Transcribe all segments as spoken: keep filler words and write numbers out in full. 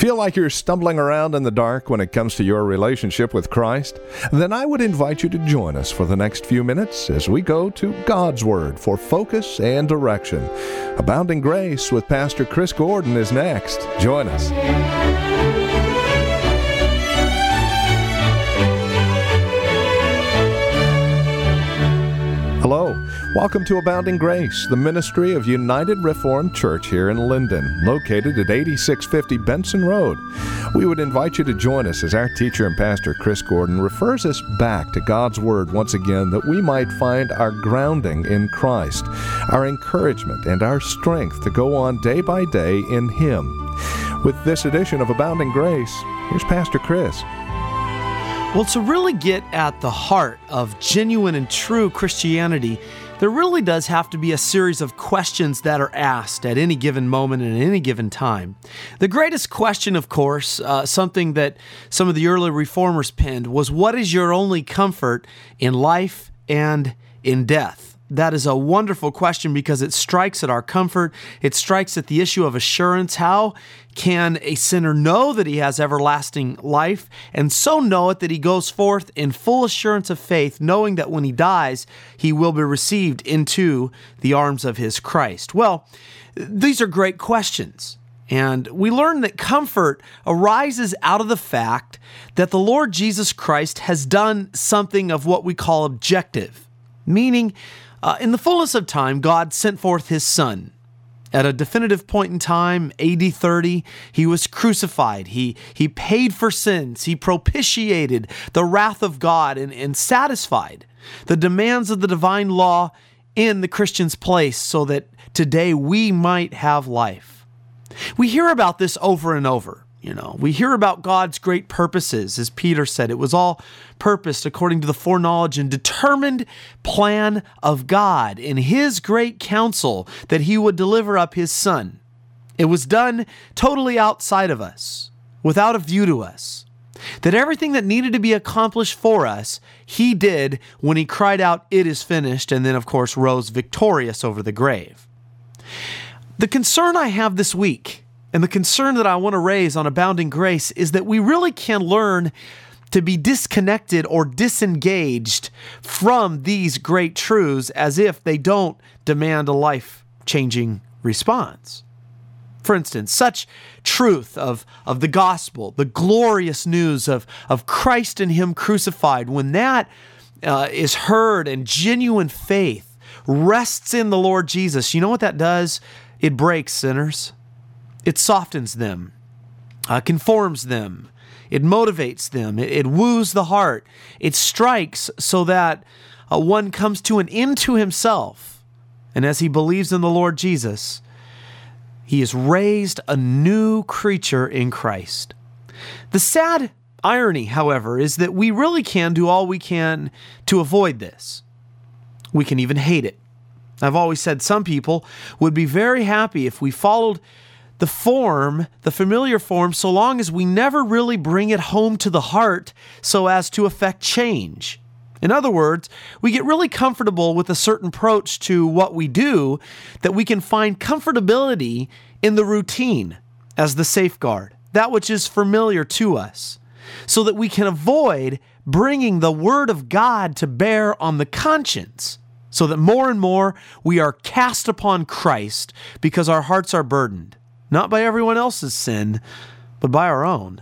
Feel like you're stumbling around in the dark when it comes to your relationship with Christ? Then I would invite you to join us for the next few minutes as we go to God's Word for focus and direction. Abounding Grace with Pastor Chris Gordon is next. Join us. Hello. Welcome to Abounding Grace, the ministry of United Reformed Church here in Linden, located at eighty-six fifty Benson Road. We would invite you to join us as our teacher and pastor, Chris Gordon, refers us back to God's Word once again that we might find our grounding in Christ, our encouragement, and our strength to go on day by day in Him. With this edition of Abounding Grace, here's Pastor Chris. Well, to really get at the heart of genuine and true Christianity, there really does have to be a series of questions that are asked at any given moment and at any given time. The greatest question, of course, uh, something that some of the early reformers penned, was, what is your only comfort in life and in death? That is a wonderful question because it strikes at our comfort. It strikes at the issue of assurance. How can a sinner know that he has everlasting life and so know it that he goes forth in full assurance of faith, knowing that when he dies, he will be received into the arms of his Christ? Well, these are great questions. And we learn that comfort arises out of the fact that the Lord Jesus Christ has done something of what we call objective, meaning Uh, in the fullness of time, God sent forth His Son. At a definitive point in time, A D thirty, He was crucified. He, he paid for sins. He propitiated the wrath of God and, and satisfied the demands of the divine law in the Christian's place so that today we might have life. We hear about this over and over. You know, we hear about God's great purposes. As Peter said, it was all purposed according to the foreknowledge and determined plan of God in His great counsel that He would deliver up His Son. It was done totally outside of us, without a view to us. That everything that needed to be accomplished for us, He did when He cried out, "It is finished," and then, of course, rose victorious over the grave. The concern I have this week, and the concern that I want to raise on Abounding Grace, is that we really can learn to be disconnected or disengaged from these great truths as if they don't demand a life-changing response. For instance, such truth of, of the gospel, the glorious news of, of Christ and Him crucified, when that uh, is heard and genuine faith rests in the Lord Jesus, you know what that does? It breaks sinners. It softens them, uh, conforms them, it motivates them, it, it woos the heart, it strikes so that uh, one comes to an end to himself. And as he believes in the Lord Jesus, he is raised a new creature in Christ. The sad irony, however, is that we really can do all we can to avoid this. We can even hate it. I've always said some people would be very happy if we followed the form, the familiar form, so long as we never really bring it home to the heart so as to affect change. In other words, we get really comfortable with a certain approach to what we do that we can find comfortability in the routine as the safeguard, that which is familiar to us, so that we can avoid bringing the Word of God to bear on the conscience, so that more and more we are cast upon Christ because our hearts are burdened. Not by everyone else's sin, but by our own.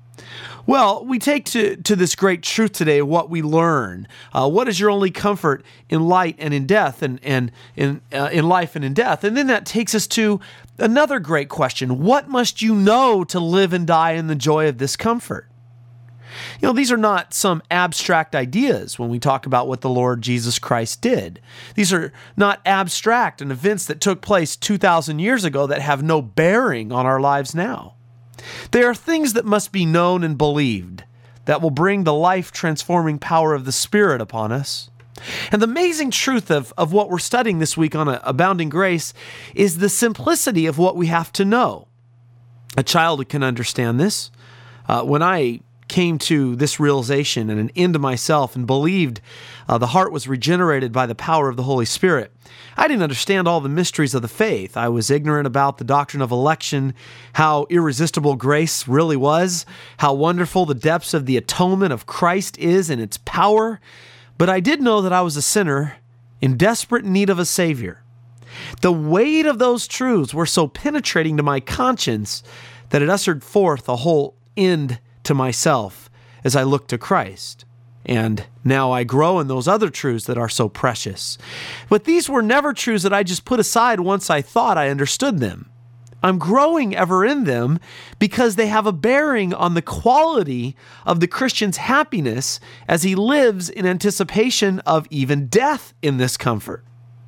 Well, we take to, to this great truth today what we learn. Uh, what is your only comfort in light and in death, and, and in, uh, in life and in death? And then that takes us to another great question. What must you know to live and die in the joy of this comfort? You know, these are not some abstract ideas when we talk about what the Lord Jesus Christ did. These are not abstract and events that took place two thousand years ago that have no bearing on our lives now. They are things that must be known and believed that will bring the life-transforming power of the Spirit upon us. And the amazing truth of, of what we're studying this week on Abounding Grace is the simplicity of what we have to know. A child can understand this. Uh, when I came to this realization and an end to myself and believed uh, the heart was regenerated by the power of the Holy Spirit, I didn't understand all the mysteries of the faith. I was ignorant about the doctrine of election, how irresistible grace really was, how wonderful the depths of the atonement of Christ is and its power. But I did know that I was a sinner in desperate need of a Savior. The weight of those truths were so penetrating to my conscience that it ushered forth a whole end to myself as I looked to Christ. And now I grow in those other truths that are so precious. But these were never truths that I just put aside once I thought I understood them. I'm growing ever in them because they have a bearing on the quality of the Christian's happiness as he lives in anticipation of even death in this comfort.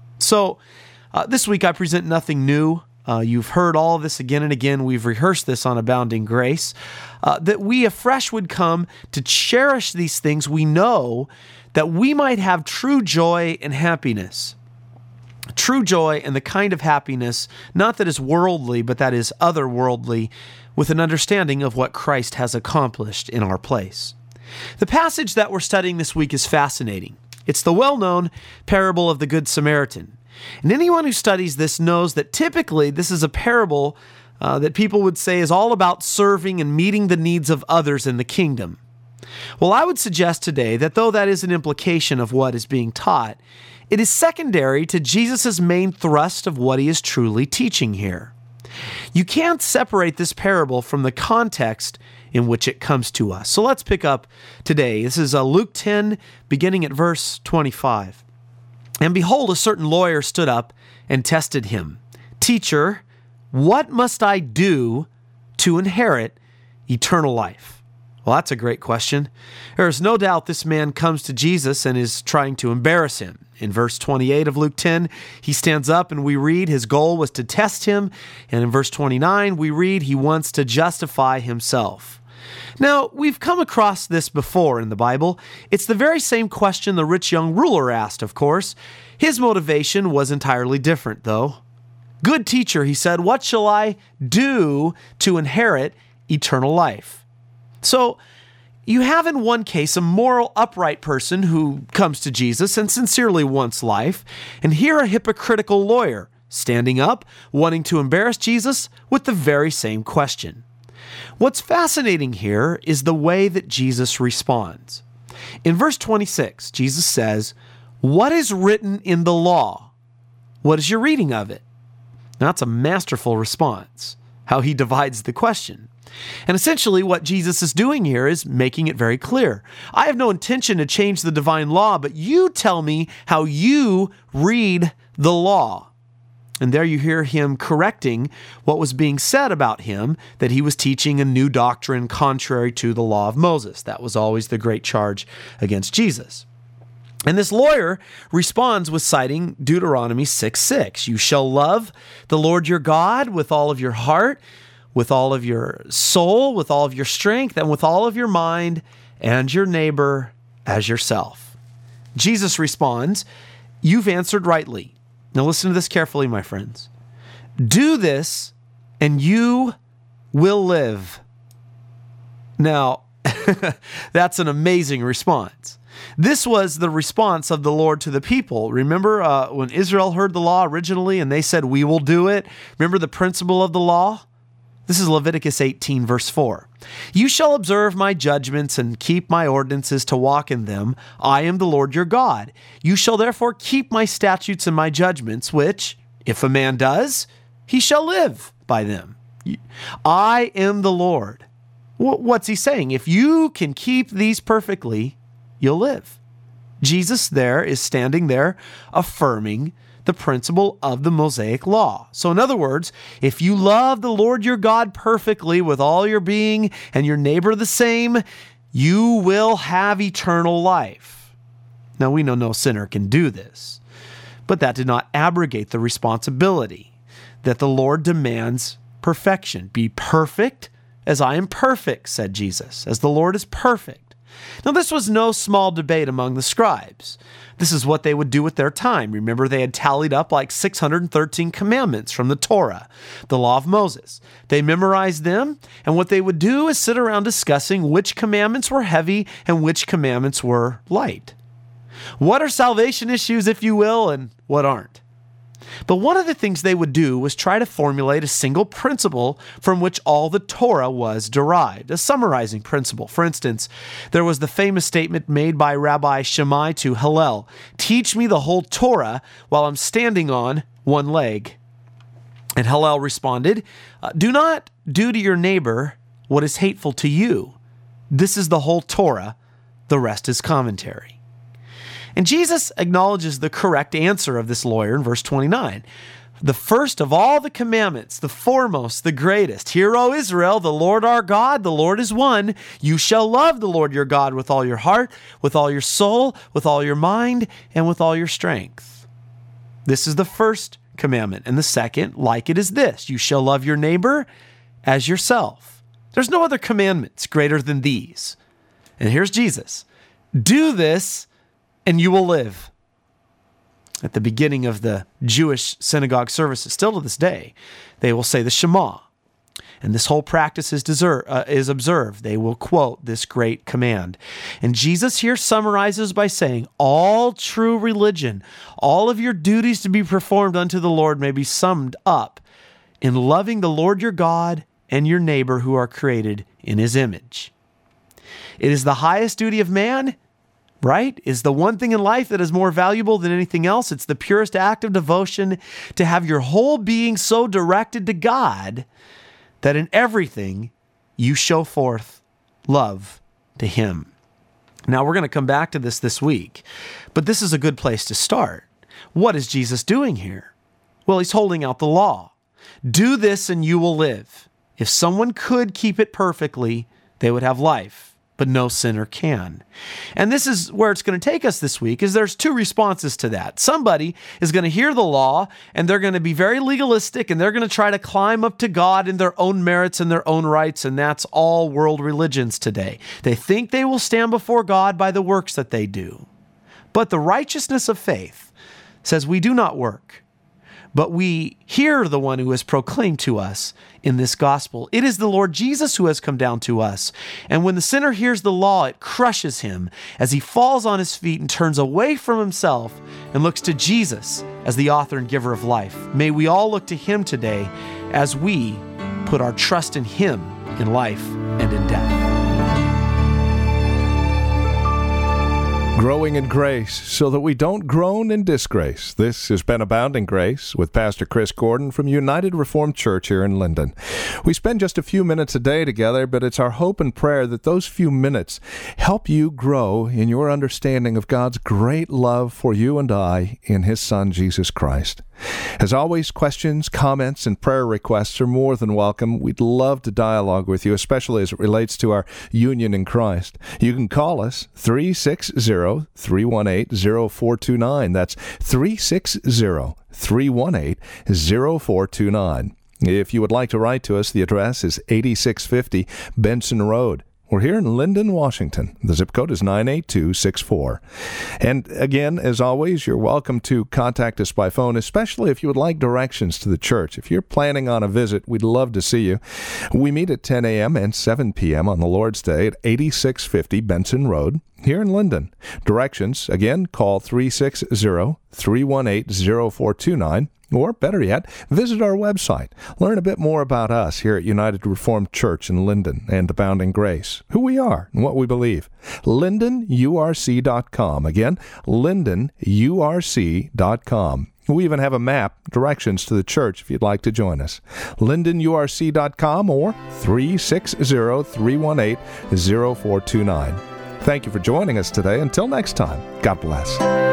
So uh, this week I present nothing new. Uh, you've heard all of this again and again. We've rehearsed this on Abounding Grace, uh, that we afresh would come to cherish these things we know, that we might have true joy and happiness. True joy and the kind of happiness, not that is worldly, but that is otherworldly, with an understanding of what Christ has accomplished in our place. The passage that we're studying this week is fascinating. It's the well-known parable of the Good Samaritan. And anyone who studies this knows that typically this is a parable uh, that people would say is all about serving and meeting the needs of others in the kingdom. Well, I would suggest today that though that is an implication of what is being taught, it is secondary to Jesus' main thrust of what he is truly teaching here. You can't separate this parable from the context in which it comes to us. So let's pick up today. This is uh, Luke ten, beginning at verse twenty-five. And behold, a certain lawyer stood up and tested him. Teacher, what must I do to inherit eternal life? Well, that's a great question. There is no doubt this man comes to Jesus and is trying to embarrass him. In verse twenty-eight of Luke ten, he stands up and we read his goal was to test him. And in verse twenty-nine, we read he wants to justify himself. Now, we've come across this before in the Bible. It's the very same question the rich young ruler asked, of course. His motivation was entirely different, though. Good teacher, he said, what shall I do to inherit eternal life? So, you have in one case a moral, upright person who comes to Jesus and sincerely wants life, and here a hypocritical lawyer standing up, wanting to embarrass Jesus with the very same question. What's fascinating here is the way that Jesus responds. In verse twenty-six, Jesus says, what is written in the law? What is your reading of it? Now, that's a masterful response, how he divides the question. And essentially what Jesus is doing here is making it very clear. I have no intention to change the divine law, but you tell me how you read the law. And there you hear him correcting what was being said about him, that he was teaching a new doctrine contrary to the law of Moses. That was always the great charge against Jesus. And this lawyer responds with citing Deuteronomy six six. You shall love the Lord your God with all of your heart, with all of your soul, with all of your strength, and with all of your mind, and your neighbor as yourself. Jesus responds, you've answered rightly. Now listen to this carefully, my friends. Do this, and you will live. Now, that's an amazing response. This was the response of the Lord to the people. Remember uh, when Israel heard the law originally, and they said, we will do it? Remember the principle of the law? This is Leviticus eighteen, verse four. You shall observe my judgments and keep my ordinances to walk in them. I am the Lord your God. You shall therefore keep my statutes and my judgments, which, if a man does, he shall live by them. I am the Lord. What's he saying? If you can keep these perfectly, you'll live. Jesus there is standing there affirming the principle of the Mosaic law. So in other words, if you love the Lord your God perfectly with all your being and your neighbor the same, you will have eternal life. Now we know no sinner can do this, but that did not abrogate the responsibility that the Lord demands perfection. Be perfect as I am perfect, said Jesus, as the Lord is perfect. Now, this was no small debate among the scribes. This is what they would do with their time. Remember, they had tallied up like six hundred thirteen commandments from the Torah, the law of Moses. They memorized them, and what they would do is sit around discussing which commandments were heavy and which commandments were light. What are salvation issues, if you will, and what aren't? But one of the things they would do was try to formulate a single principle from which all the Torah was derived, a summarizing principle. For instance, there was the famous statement made by Rabbi Shammai to Hillel, "Teach me the whole Torah while I'm standing on one leg." And Hillel responded, "Do not do to your neighbor what is hateful to you. This is the whole Torah. The rest is commentary." And Jesus acknowledges the correct answer of this lawyer in verse twenty-nine. The first of all the commandments, the foremost, the greatest. Hear, O Israel, the Lord our God, the Lord is one. You shall love the Lord your God with all your heart, with all your soul, with all your mind, and with all your strength. This is the first commandment. And the second, like it, is this: you shall love your neighbor as yourself. There's no other commandments greater than these. And here's Jesus. Do this and you will live. At the beginning of the Jewish synagogue services, still to this day, they will say the Shema. And this whole practice is, deserve, uh, is observed. They will quote this great command. And Jesus here summarizes by saying, all true religion, all of your duties to be performed unto the Lord may be summed up in loving the Lord your God and your neighbor who are created in his image. It is the highest duty of man, right? Is the one thing in life that is more valuable than anything else. It's the purest act of devotion to have your whole being so directed to God that in everything you show forth love to him. Now, we're going to come back to this this week, but this is a good place to start. What is Jesus doing here? Well, he's holding out the law. Do this and you will live. If someone could keep it perfectly, they would have life. But no sinner can. And this is where it's going to take us this week, is there's two responses to that. Somebody is going to hear the law, and they're going to be very legalistic, and they're going to try to climb up to God in their own merits and their own rights, and that's all world religions today. They think they will stand before God by the works that they do. But the righteousness of faith says we do not work, but we hear the one who is proclaimed to us in this gospel. It is the Lord Jesus who has come down to us. And when the sinner hears the law, it crushes him as he falls on his feet and turns away from himself and looks to Jesus as the author and giver of life. May we all look to him today as we put our trust in him in life and in death. Growing in grace so that we don't groan in disgrace. This has been Abounding Grace with Pastor Chris Gordon from United Reformed Church here in Linden. We spend just a few minutes a day together, but it's our hope and prayer that those few minutes help you grow in your understanding of God's great love for you and I in his Son, Jesus Christ. As always, questions, comments, and prayer requests are more than welcome. We'd love to dialogue with you, especially as it relates to our union in Christ. You can call us three six zero, three one eight, zero four two nine. That's three six zero, three one eight, zero four two nine. If you would like to write to us, the address is eighty-six fifty Benson Road. We're here in Linden, Washington. The zip code is nine eight two six four. And again, as always, you're welcome to contact us by phone, especially if you would like directions to the church. If you're planning on a visit, we'd love to see you. We meet at ten a.m. and seven p.m. on the Lord's Day at eighty-six fifty Benson Road here in Linden. Directions, again, call three six zero, three one eight, zero four two nine. Or, better yet, visit our website. Learn a bit more about us here at United Reformed Church in Linden and Abounding Grace, who we are and what we believe. Linden U R C dot com. Again, Linden U R C dot com. We even have a map, directions to the church if you'd like to join us. Linden U R C dot com or three six zero, three one eight, zero four two nine. Thank you for joining us today. Until next time, God bless.